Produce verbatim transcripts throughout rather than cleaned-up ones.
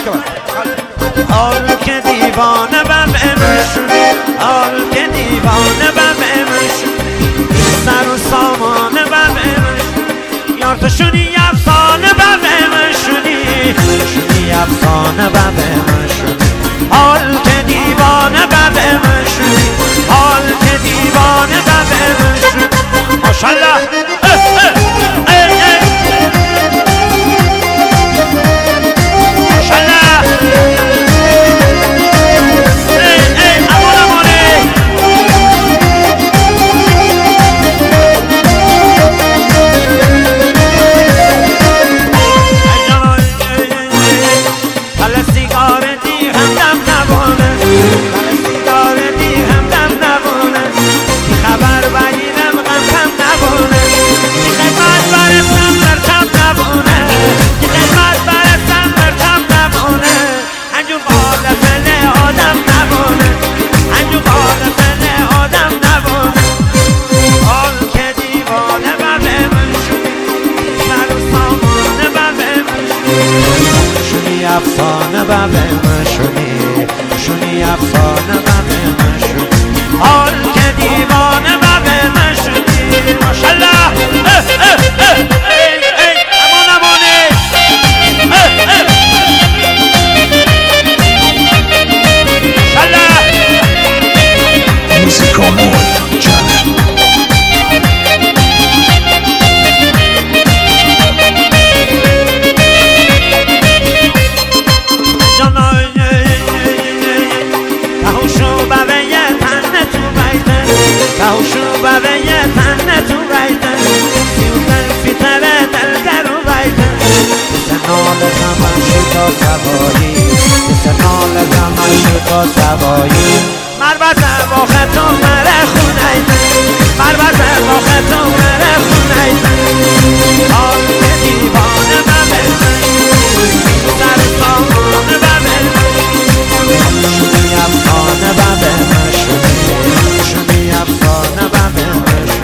حال که دیوانه بم امش حال که دیوانه بم امش سر و سامانه بم امش یار تو شونی افسانه بم امش شونی شونی افسانه بم امش حال که دیوانه بم امش حال که دیوانه بم امش ماشاءالله افسانه بم شونی شونی افسانه بم شونی حال که دیوانه بم شونی ماشاءالله امان امانه ماشاءالله موسیقا مول تهوشو برای تنه تو بیتن سیوتن فیتره دلگر و بیتن سنال زمان شکا سوایی سنال زمان شکا سوایی مربزه با خطو مره خونیتن مربزه با خطو مره خونیتن حال که دیوانه ببرن سر سامانه ببرن شونی افسانه ببرن شونی افسانه ببرن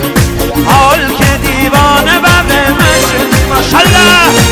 حال که دیوانه ببرن ماشاءالله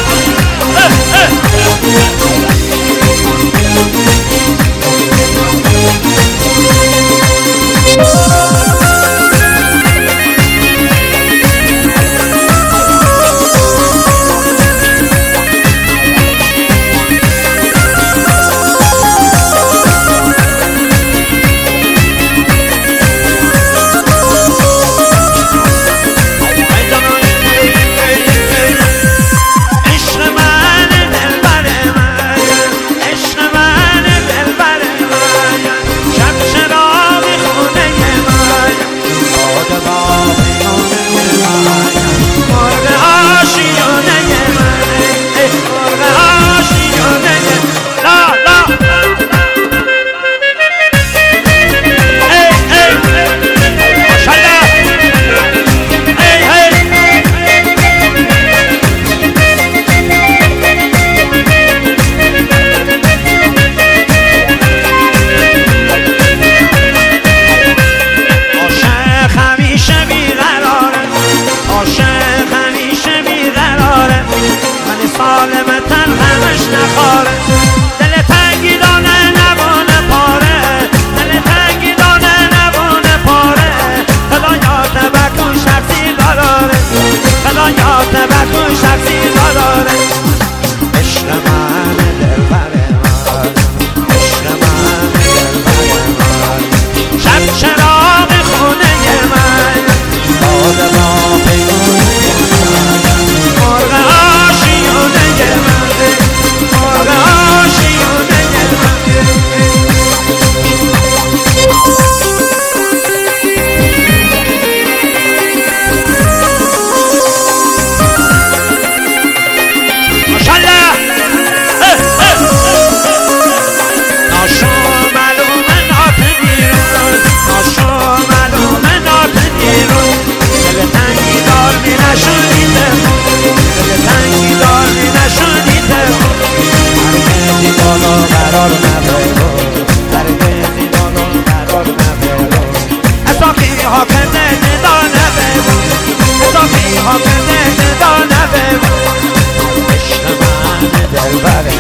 Vale.